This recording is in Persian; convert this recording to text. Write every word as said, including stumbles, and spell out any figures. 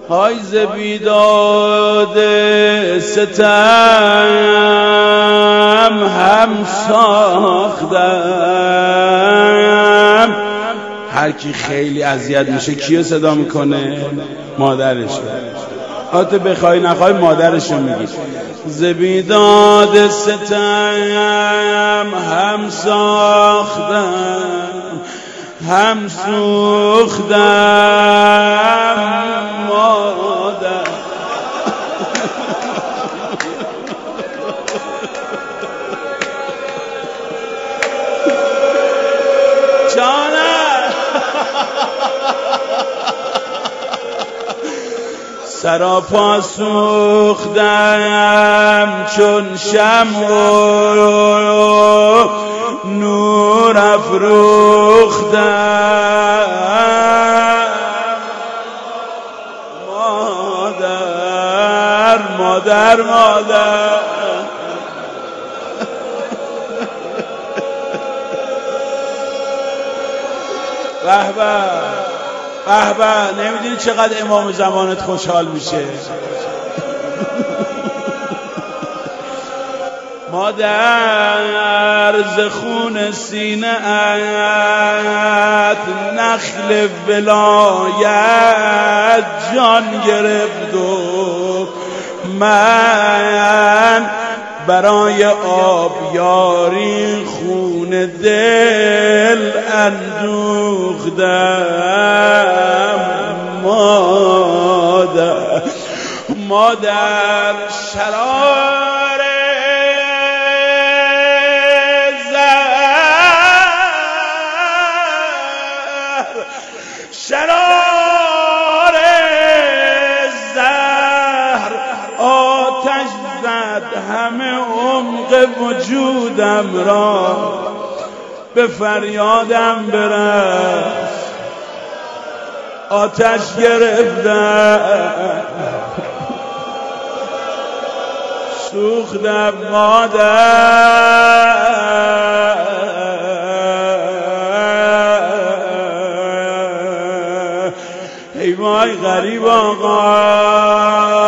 های ز بیداد ستم هم ساختم. هر کی خیلی اذیت میشه کیو صدا میکنه؟ مادرشو. حتی بخوای نخوای مادرشو میگی. ز بیداد ستم هم ساختم هم سوختم مادر. سراپا سوختم چون شمع و نور افروختم مادر مادر مادر. به به به به. نمیدونی چقدر امام زمانت خوشحال میشه. مادر ز خون سینه ات نخل ولایت جان گرفت و من برای آبیاری خون دل اندوختم مادر مادر. شرار زهر شرار زهر آتش زد همه عمق وجودم را به فریادم برس آتش گرفتم سوختم مادر. ای وای غریب آقا